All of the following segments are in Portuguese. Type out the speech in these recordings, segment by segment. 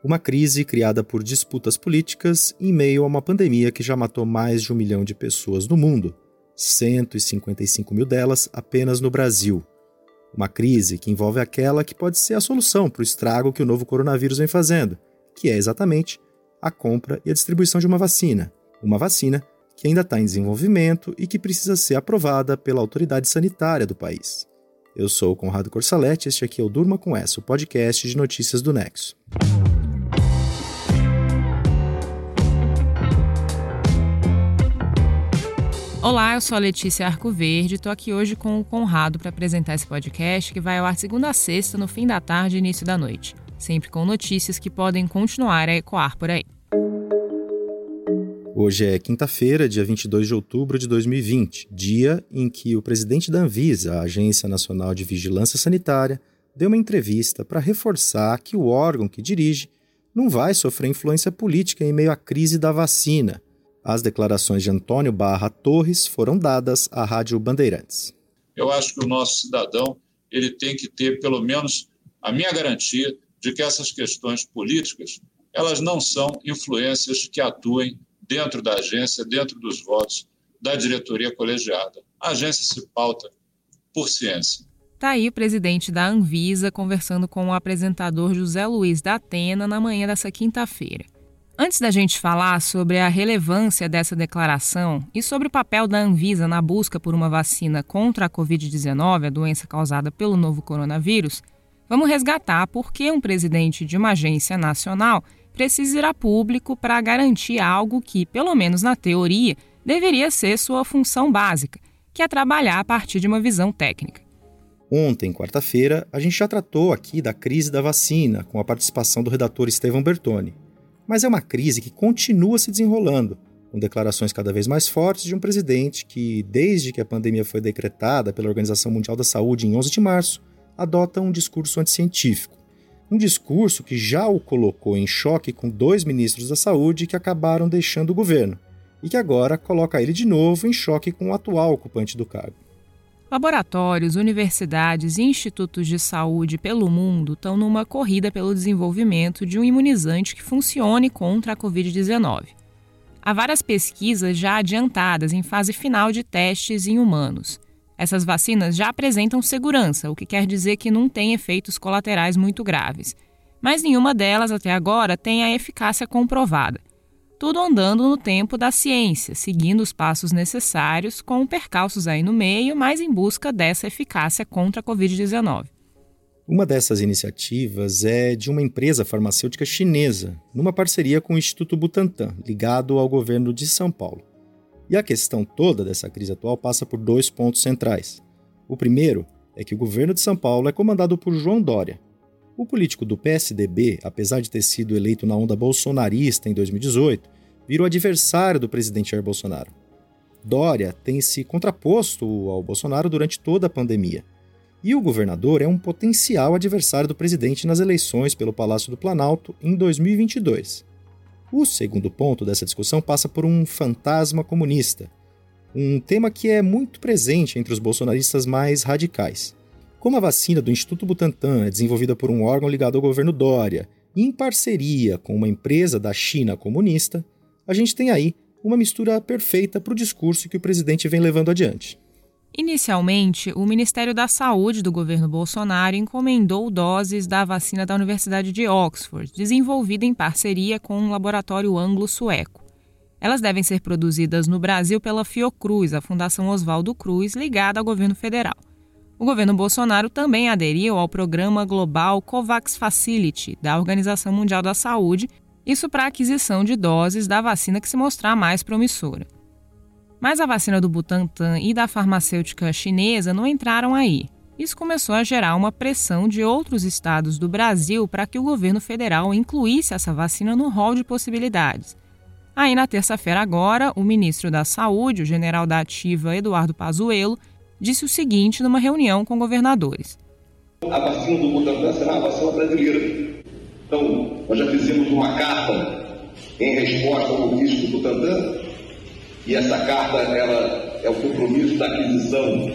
Uma crise criada por disputas políticas em meio a uma pandemia que já matou mais de 1 milhão de pessoas no mundo, 155 mil delas apenas no Brasil. Uma crise que envolve aquela que pode ser a solução para o estrago que o novo coronavírus vem fazendo, que é exatamente a compra e a distribuição de uma vacina. Uma vacina que ainda está em desenvolvimento e que precisa ser aprovada pela autoridade sanitária do país. Eu sou o Conrado Corsaletti, este aqui é o Durma com Essa, o podcast de notícias do Nexo. Olá, eu sou a Letícia Arcoverde e estou aqui hoje com o Conrado para apresentar esse podcast que vai ao ar de segunda a sexta, no fim da tarde e início da noite, sempre com notícias que podem continuar a ecoar por aí. Hoje é quinta-feira, dia 22 de outubro de 2020, dia em que o presidente da Anvisa, a Agência Nacional de Vigilância Sanitária, deu uma entrevista para reforçar que o órgão que dirige não vai sofrer influência política em meio à crise da vacina. As declarações de Antônio Barra Torres foram dadas à Rádio Bandeirantes. Eu acho que o nosso cidadão ele tem que ter, pelo menos, a minha garantia de que essas questões políticas elas não são influências que atuem dentro da agência, dentro dos votos da diretoria colegiada. A agência se pauta por ciência. Está aí o presidente da Anvisa conversando com o apresentador José Luiz da Atena na manhã dessa quinta-feira. Antes da gente falar sobre a relevância dessa declaração e sobre o papel da Anvisa na busca por uma vacina contra a Covid-19, a doença causada pelo novo coronavírus, vamos resgatar por que um presidente de uma agência nacional precisa ir a público para garantir algo que, pelo menos na teoria, deveria ser sua função básica, que é trabalhar a partir de uma visão técnica. Ontem, quarta-feira, a gente já tratou aqui da crise da vacina, com a participação do redator Estevão Bertoni. Mas é uma crise que continua se desenrolando, com declarações cada vez mais fortes de um presidente que, desde que a pandemia foi decretada pela Organização Mundial da Saúde em 11 de março, adota um discurso anticientífico. Um discurso que já o colocou em choque com 2 ministros da Saúde que acabaram deixando o governo, e que agora coloca ele de novo em choque com o atual ocupante do cargo. Laboratórios, universidades e institutos de saúde pelo mundo estão numa corrida pelo desenvolvimento de um imunizante que funcione contra a Covid-19. Há várias pesquisas já adiantadas em fase final de testes em humanos. Essas vacinas já apresentam segurança, o que quer dizer que não têm efeitos colaterais muito graves. Mas nenhuma delas, até agora, tem a eficácia comprovada. Tudo andando no tempo da ciência, seguindo os passos necessários, com percalços aí no meio, mas em busca dessa eficácia contra a Covid-19. Uma dessas iniciativas é de uma empresa farmacêutica chinesa, numa parceria com o Instituto Butantan, ligado ao governo de São Paulo. E a questão toda dessa crise atual passa por 2 pontos centrais. O primeiro é que o governo de São Paulo é comandado por João Dória. O político do PSDB, apesar de ter sido eleito na onda bolsonarista em 2018, virou adversário do presidente Jair Bolsonaro. Dória tem se contraposto ao Bolsonaro durante toda a pandemia. E o governador é um potencial adversário do presidente nas eleições pelo Palácio do Planalto em 2022. O segundo ponto dessa discussão passa por um fantasma comunista, um tema que é muito presente entre os bolsonaristas mais radicais. Como a vacina do Instituto Butantan é desenvolvida por um órgão ligado ao governo Dória, em parceria com uma empresa da China comunista, a gente tem aí uma mistura perfeita para o discurso que o presidente vem levando adiante. Inicialmente, o Ministério da Saúde do governo Bolsonaro encomendou doses da vacina da Universidade de Oxford, desenvolvida em parceria com um laboratório anglo-sueco. Elas devem ser produzidas no Brasil pela Fiocruz, a Fundação Oswaldo Cruz, ligada ao governo federal. O governo Bolsonaro também aderiu ao programa global COVAX Facility, da Organização Mundial da Saúde, isso para a aquisição de doses da vacina que se mostrar mais promissora. Mas a vacina do Butantan e da farmacêutica chinesa não entraram aí. Isso começou a gerar uma pressão de outros estados do Brasil para que o governo federal incluísse essa vacina no rol de possibilidades. Aí, na terça-feira agora, o ministro da Saúde, o general da Ativa Eduardo Pazuello, disse o seguinte numa reunião com governadores. A vacina do Butantan será a vacina brasileira. Então, nós já fizemos uma carta em resposta ao ofício do Butantan, e essa carta ela é o compromisso da aquisição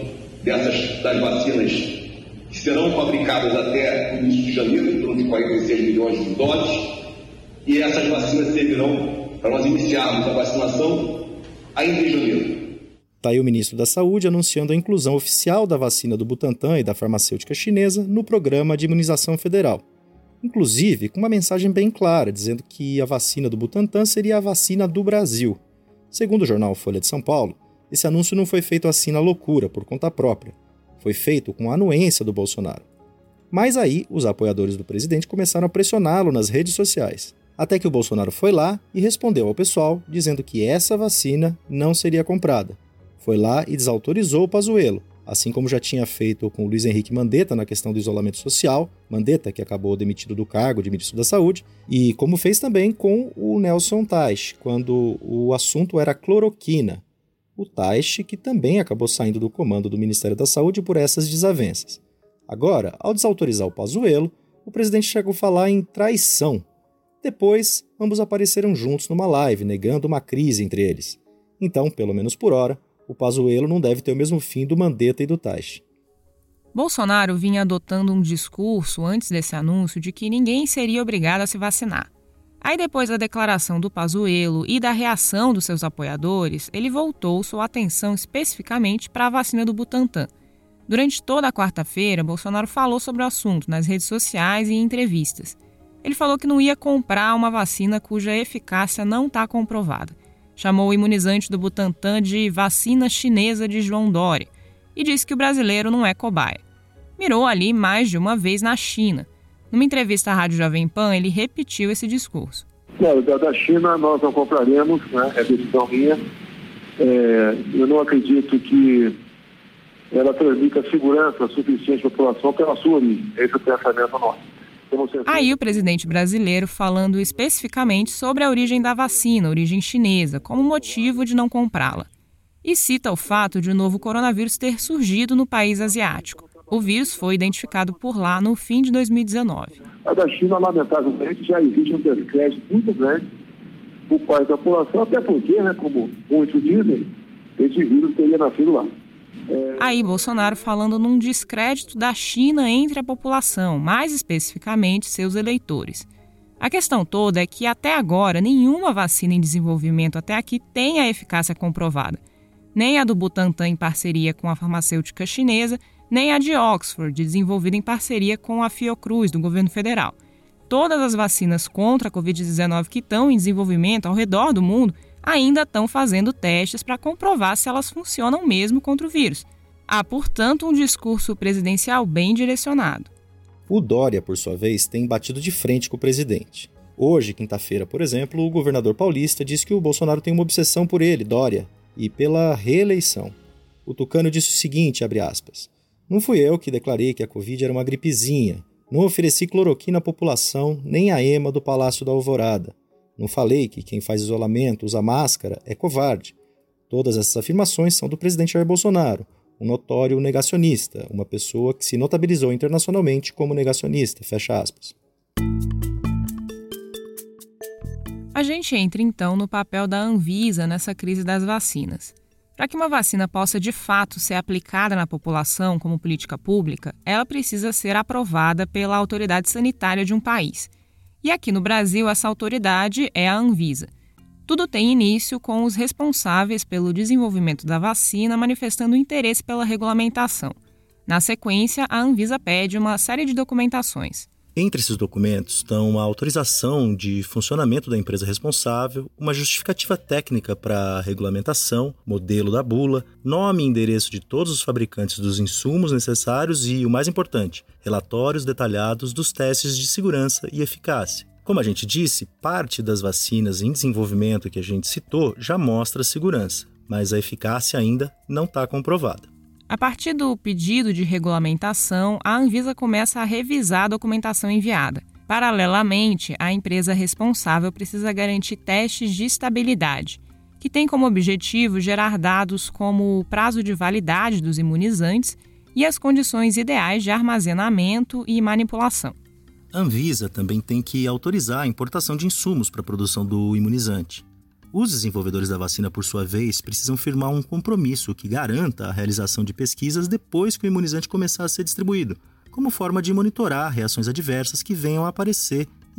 das vacinas que serão fabricadas até o início de janeiro, em torno de 46 milhões de doses, e essas vacinas servirão para nós iniciarmos a vacinação ainda em janeiro. Está aí o ministro da Saúde anunciando a inclusão oficial da vacina do Butantan e da farmacêutica chinesa no programa de imunização federal. Inclusive, com uma mensagem bem clara, dizendo que a vacina do Butantan seria a vacina do Brasil. Segundo o jornal Folha de São Paulo, esse anúncio não foi feito assim na loucura, por conta própria. Foi feito com a anuência do Bolsonaro. Mas aí, os apoiadores do presidente começaram a pressioná-lo nas redes sociais. Até que o Bolsonaro foi lá e respondeu ao pessoal, dizendo que essa vacina não seria comprada. Foi lá e desautorizou o Pazuello, assim como já tinha feito com o Luiz Henrique Mandetta na questão do isolamento social, Mandetta que acabou demitido do cargo de ministro da Saúde, e como fez também com o Nelson Teich, quando o assunto era cloroquina. O Teich que também acabou saindo do comando do Ministério da Saúde por essas desavenças. Agora, ao desautorizar o Pazuello, o presidente chegou a falar em traição. Depois, ambos apareceram juntos numa live, negando uma crise entre eles. Então, pelo menos por hora, o Pazuello não deve ter o mesmo fim do Mandetta e do Teich. Bolsonaro vinha adotando um discurso antes desse anúncio de que ninguém seria obrigado a se vacinar. Aí depois da declaração do Pazuello e da reação dos seus apoiadores, ele voltou sua atenção especificamente para a vacina do Butantan. Durante toda a quarta-feira, Bolsonaro falou sobre o assunto nas redes sociais e em entrevistas. Ele falou que não ia comprar uma vacina cuja eficácia não está comprovada. Chamou o imunizante do Butantan de vacina chinesa de João Dória e disse que o brasileiro não é cobaia. Mirou ali mais de uma vez na China. Numa entrevista à Rádio Jovem Pan, ele repetiu esse discurso. Da China nós não compraremos, né? É decisão minha. Eu não acredito que ela transmita segurança suficiente à população pela sua origem. Esse é o pensamento nosso. Aí o presidente brasileiro falando especificamente sobre a origem da vacina, a origem chinesa, como motivo de não comprá-la. E cita o fato de o novo coronavírus ter surgido no país asiático. O vírus foi identificado por lá no fim de 2019. A da China, lamentavelmente, já existe um descrédito muito grande por parte da população, até porque, como muitos dizem, esse vírus teria nascido lá. Aí Bolsonaro falando num descrédito da China entre a população, mais especificamente seus eleitores. A questão toda é que até agora nenhuma vacina em desenvolvimento até aqui tem a eficácia comprovada. Nem a do Butantan em parceria com a farmacêutica chinesa, nem a de Oxford, desenvolvida em parceria com a Fiocruz, do governo federal. Todas as vacinas contra a Covid-19 que estão em desenvolvimento ao redor do mundo ainda estão fazendo testes para comprovar se elas funcionam mesmo contra o vírus. Há, portanto, um discurso presidencial bem direcionado. O Dória, por sua vez, tem batido de frente com o presidente. Hoje, quinta-feira, por exemplo, o governador paulista disse que o Bolsonaro tem uma obsessão por ele, Dória, e pela reeleição. O tucano disse o seguinte, abre aspas, não fui eu que declarei que a Covid era uma gripezinha, não ofereci cloroquina à população, nem a ema do Palácio da Alvorada. Não falei que quem faz isolamento usa máscara é covarde. Todas essas afirmações são do presidente Jair Bolsonaro, um notório negacionista, uma pessoa que se notabilizou internacionalmente como negacionista, fecha aspas. A gente entra então no papel da Anvisa nessa crise das vacinas. Para que uma vacina possa de fato ser aplicada na população como política pública, ela precisa ser aprovada pela autoridade sanitária de um país. E aqui no Brasil, essa autoridade é a Anvisa. Tudo tem início com os responsáveis pelo desenvolvimento da vacina manifestando interesse pela regulamentação. Na sequência, a Anvisa pede uma série de documentações. Entre esses documentos estão a autorização de funcionamento da empresa responsável, uma justificativa técnica para a regulamentação, modelo da bula, nome e endereço de todos os fabricantes dos insumos necessários e, o mais importante, relatórios detalhados dos testes de segurança e eficácia. Como a gente disse, parte das vacinas em desenvolvimento que a gente citou já mostra segurança, mas a eficácia ainda não está comprovada. A partir do pedido de regulamentação, a Anvisa começa a revisar a documentação enviada. Paralelamente, a empresa responsável precisa garantir testes de estabilidade, que tem como objetivo gerar dados como o prazo de validade dos imunizantes e as condições ideais de armazenamento e manipulação. A Anvisa também tem que autorizar a importação de insumos para a produção do imunizante. Os desenvolvedores da vacina, por sua vez, precisam firmar um compromisso que garanta a realização de pesquisas depois que o imunizante começar a ser distribuído, como forma de monitorar reações adversas que venham a aparecer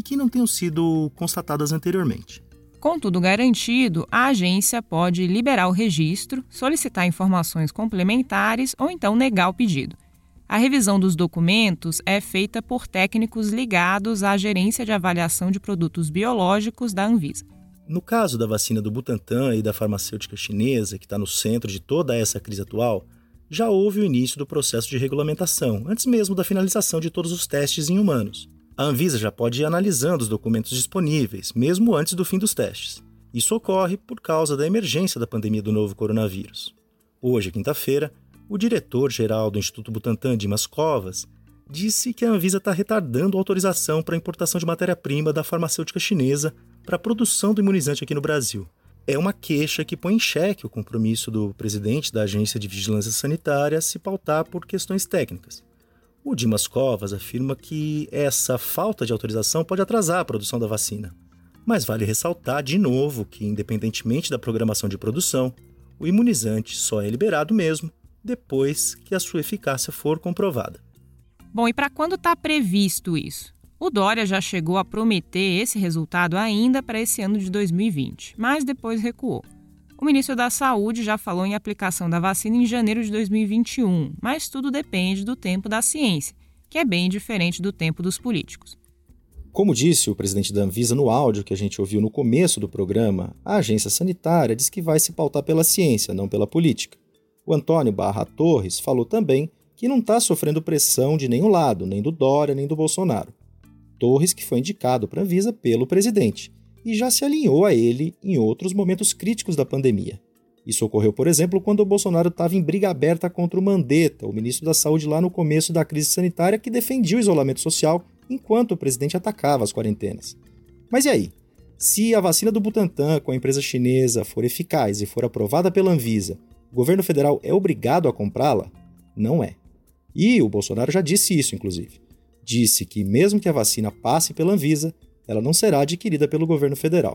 e que não tenham sido constatadas anteriormente. Com tudo garantido, a agência pode liberar o registro, solicitar informações complementares ou então negar o pedido. A revisão dos documentos é feita por técnicos ligados à Gerência de Avaliação de Produtos Biológicos da Anvisa. No caso da vacina do Butantan e da farmacêutica chinesa, que está no centro de toda essa crise atual, já houve o início do processo de regulamentação, antes mesmo da finalização de todos os testes em humanos. A Anvisa já pode ir analisando os documentos disponíveis, mesmo antes do fim dos testes. Isso ocorre por causa da emergência da pandemia do novo coronavírus. Hoje, quinta-feira, o diretor-geral do Instituto Butantan, Dimas Covas, disse que a Anvisa está retardando a autorização para a importação de matéria-prima da farmacêutica chinesa para a produção do imunizante aqui no Brasil. É uma queixa que põe em xeque o compromisso do presidente da Agência de Vigilância Sanitária a se pautar por questões técnicas. O Dimas Covas afirma que essa falta de autorização pode atrasar a produção da vacina. Mas vale ressaltar de novo que, independentemente da programação de produção, o imunizante só é liberado mesmo depois que a sua eficácia for comprovada. Bom, e para quando está previsto isso? O Dória já chegou a prometer esse resultado ainda para esse ano de 2020, mas depois recuou. O ministro da Saúde já falou em aplicação da vacina em janeiro de 2021, mas tudo depende do tempo da ciência, que é bem diferente do tempo dos políticos. Como disse o presidente da Anvisa no áudio que a gente ouviu no começo do programa, a agência sanitária diz que vai se pautar pela ciência, não pela política. O Antônio Barra Torres falou também que não está sofrendo pressão de nenhum lado, nem do Dória, nem do Bolsonaro. Torres que foi indicado para a Anvisa pelo presidente e já se alinhou a ele em outros momentos críticos da pandemia. Isso ocorreu, por exemplo, quando o Bolsonaro estava em briga aberta contra o Mandetta, o ministro da Saúde lá no começo da crise sanitária, que defendia o isolamento social enquanto o presidente atacava as quarentenas. Mas e aí? Se a vacina do Butantan com a empresa chinesa for eficaz e for aprovada pela Anvisa, o governo federal é obrigado a comprá-la? Não é. E o Bolsonaro já disse isso, inclusive. Disse que mesmo que a vacina passe pela Anvisa, ela não será adquirida pelo governo federal.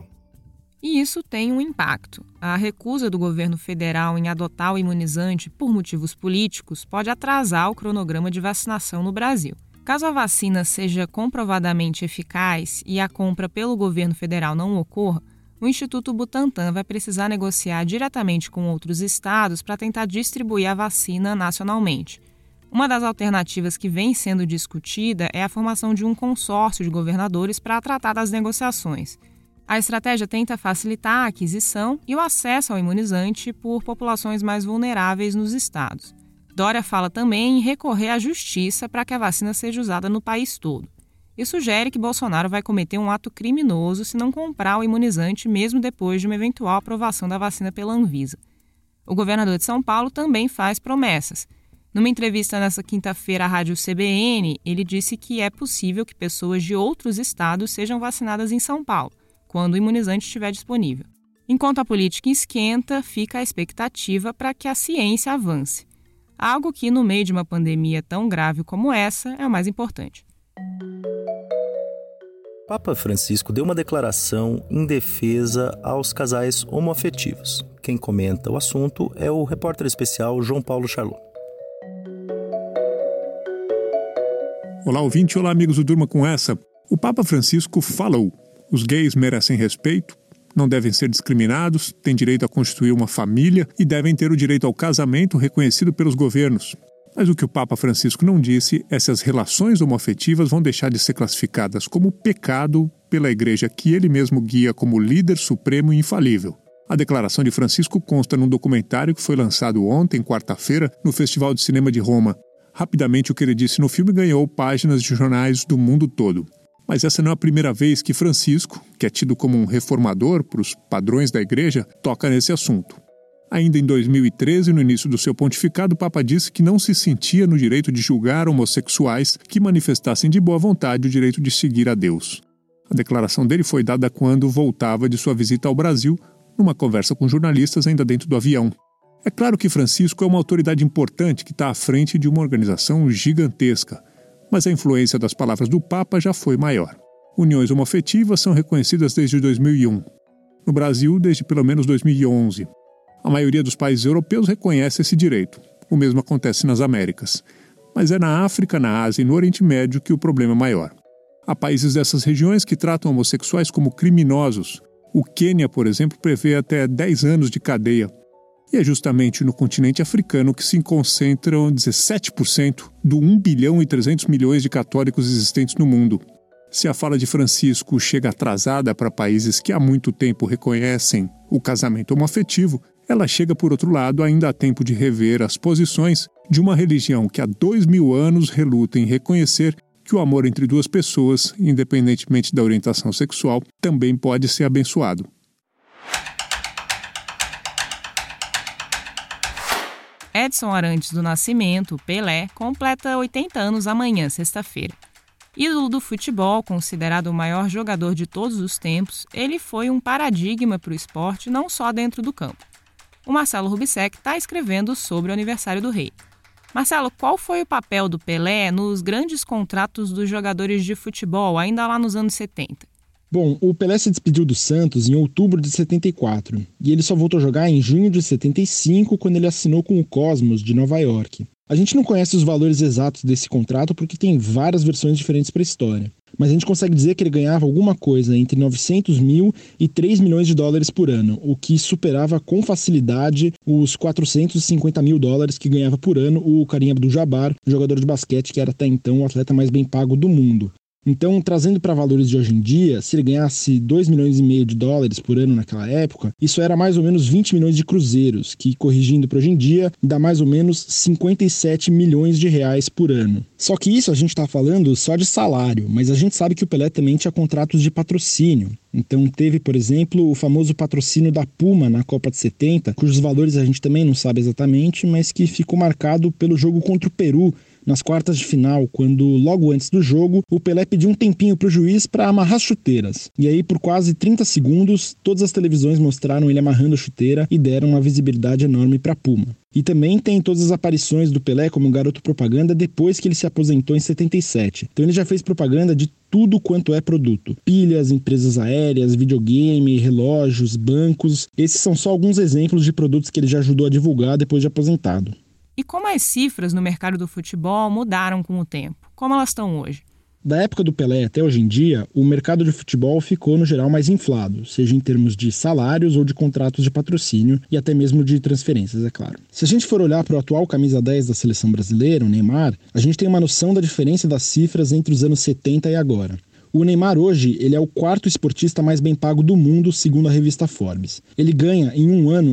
E isso tem um impacto. A recusa do governo federal em adotar o imunizante por motivos políticos pode atrasar o cronograma de vacinação no Brasil. Caso a vacina seja comprovadamente eficaz e a compra pelo governo federal não ocorra, o Instituto Butantan vai precisar negociar diretamente com outros estados para tentar distribuir a vacina nacionalmente. Uma das alternativas que vem sendo discutida é a formação de um consórcio de governadores para tratar das negociações. A estratégia tenta facilitar a aquisição e o acesso ao imunizante por populações mais vulneráveis nos estados. Dória fala também em recorrer à justiça para que a vacina seja usada no país todo. E sugere que Bolsonaro vai cometer um ato criminoso se não comprar o imunizante mesmo depois de uma eventual aprovação da vacina pela Anvisa. O governador de São Paulo também faz promessas. Numa entrevista nesta quinta-feira à Rádio CBN, ele disse que é possível que pessoas de outros estados sejam vacinadas em São Paulo, quando o imunizante estiver disponível. Enquanto a política esquenta, fica a expectativa para que a ciência avance. Algo que, no meio de uma pandemia tão grave como essa, é o mais importante. Papa Francisco deu uma declaração em defesa aos casais homoafetivos. Quem comenta o assunto é o repórter especial João Paulo Charlot. Olá, ouvinte. Olá, amigos do Durma Com Essa. O Papa Francisco falou: os gays merecem respeito, não devem ser discriminados, têm direito a constituir uma família e devem ter o direito ao casamento reconhecido pelos governos. Mas o que o Papa Francisco não disse é se as relações homoafetivas vão deixar de ser classificadas como pecado pela Igreja que ele mesmo guia como líder supremo e infalível. A declaração de Francisco consta num documentário que foi lançado ontem, quarta-feira, no Festival de Cinema de Roma. Rapidamente, o que ele disse no filme ganhou páginas de jornais do mundo todo. Mas essa não é a primeira vez que Francisco, que é tido como um reformador para os padrões da Igreja, toca nesse assunto. Ainda em 2013, no início do seu pontificado, o Papa disse que não se sentia no direito de julgar homossexuais que manifestassem de boa vontade o direito de seguir a Deus. A declaração dele foi dada quando voltava de sua visita ao Brasil, numa conversa com jornalistas ainda dentro do avião. É claro que Francisco é uma autoridade importante que está à frente de uma organização gigantesca, mas a influência das palavras do Papa já foi maior. Uniões homoafetivas são reconhecidas desde 2001. No Brasil, desde pelo menos 2011. A maioria dos países europeus reconhece esse direito. O mesmo acontece nas Américas. Mas é na África, na Ásia e no Oriente Médio que o problema é maior. Há países dessas regiões que tratam homossexuais como criminosos. O Quênia, por exemplo, prevê até 10 anos de cadeia. E é justamente no continente africano que se concentram 17% do 1 bilhão e 300 milhões de católicos existentes no mundo. Se a fala de Francisco chega atrasada para países que há muito tempo reconhecem o casamento homoafetivo, ela chega, por outro lado, ainda há tempo de rever as posições de uma religião que há 2000 anos reluta em reconhecer que o amor entre duas pessoas, independentemente da orientação sexual, também pode ser abençoado. Edson Arantes do Nascimento, Pelé, completa 80 anos amanhã, sexta-feira. Ídolo do futebol, considerado o maior jogador de todos os tempos, ele foi um paradigma para o esporte não só dentro do campo. O Marcelo Rubissec está escrevendo sobre o aniversário do rei. Marcelo, qual foi o papel do Pelé nos grandes contratos dos jogadores de futebol, ainda lá nos anos 70? Bom, o Pelé se despediu do Santos em outubro de 74 e ele só voltou a jogar em junho de 75, quando ele assinou com o Cosmos de Nova York. A gente não conhece os valores exatos desse contrato porque tem várias versões diferentes para a história, mas a gente consegue dizer que ele ganhava alguma coisa entre 900 mil e 3 milhões de dólares por ano, o que superava com facilidade os 450 mil dólares que ganhava por ano o Kareem Abdul-Jabbar, jogador de basquete que era até então o atleta mais bem pago do mundo. Então, trazendo para valores de hoje em dia, se ele ganhasse 2 milhões e meio de dólares por ano naquela época, isso era mais ou menos 20 milhões de cruzeiros, que, corrigindo para hoje em dia, dá mais ou menos 57 milhões de reais por ano. Só que isso a gente está falando só de salário, mas a gente sabe que o Pelé também tinha contratos de patrocínio. Então teve, por exemplo, o famoso patrocínio da Puma na Copa de 70, cujos valores a gente também não sabe exatamente, mas que ficou marcado pelo jogo contra o Peru, nas quartas de final, quando, logo antes do jogo, o Pelé pediu um tempinho para o juiz para amarrar as chuteiras. E aí, por quase 30 segundos, todas as televisões mostraram ele amarrando a chuteira e deram uma visibilidade enorme para a Puma. E também tem todas as aparições do Pelé como garoto propaganda depois que ele se aposentou em 77. Então ele já fez propaganda de tudo quanto é produto. Pilhas, empresas aéreas, videogame, relógios, bancos. Esses são só alguns exemplos de produtos que ele já ajudou a divulgar depois de aposentado. E como as cifras no mercado do futebol mudaram com o tempo? Como elas estão hoje? Da época do Pelé até hoje em dia, o mercado de futebol ficou, no geral, mais inflado, seja em termos de salários ou de contratos de patrocínio e até mesmo de transferências, é claro. Se a gente for olhar para o atual camisa 10 da seleção brasileira, o Neymar, a gente tem uma noção da diferença das cifras entre os anos 70 e agora. O Neymar hoje, ele é o quarto esportista mais bem pago do mundo, segundo a revista Forbes. Ele ganha, em um ano,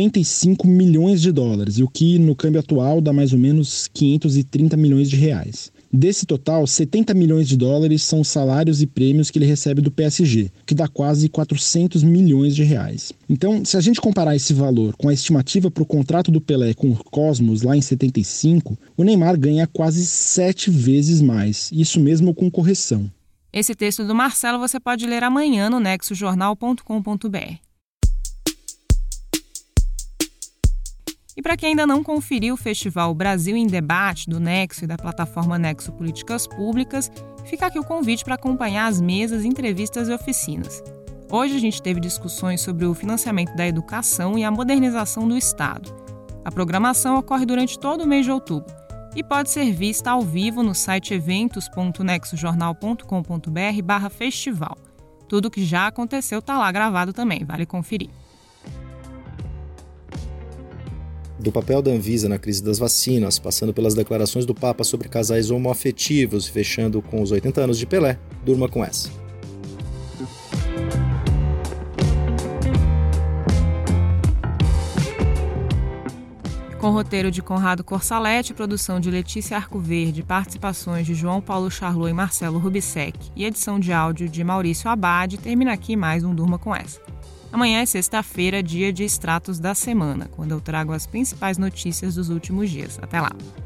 95 milhões de dólares, o que, no câmbio atual, dá mais ou menos 530 milhões de reais. Desse total, 70 milhões de dólares são salários e prêmios que ele recebe do PSG, que dá quase 400 milhões de reais. Então, se a gente comparar esse valor com a estimativa para o contrato do Pelé com o Cosmos lá em 75, o Neymar ganha quase 7 vezes mais, isso mesmo com correção. Esse texto do Marcelo você pode ler amanhã no nexojornal.com.br. E para quem ainda não conferiu o Festival Brasil em Debate do Nexo e da plataforma Nexo Políticas Públicas, fica aqui o convite para acompanhar as mesas, entrevistas e oficinas. Hoje a gente teve discussões sobre o financiamento da educação e a modernização do Estado. A programação ocorre durante todo o mês de outubro e pode ser vista ao vivo no site eventos.nexojornal.com.br/festival. Tudo que já aconteceu está lá gravado também, vale conferir. Do papel da Anvisa na crise das vacinas, passando pelas declarações do Papa sobre casais homoafetivos, fechando com os 80 anos de Pelé, durma com essa. Com roteiro de Conrado Corsaletti, produção de Letícia Arcoverde, participações de João Paulo Charlot e Marcelo Rubissec e edição de áudio de Maurício Abad, termina aqui mais um Durma com essa. Amanhã é sexta-feira, dia de extratos da semana, quando eu trago as principais notícias dos últimos dias. Até lá!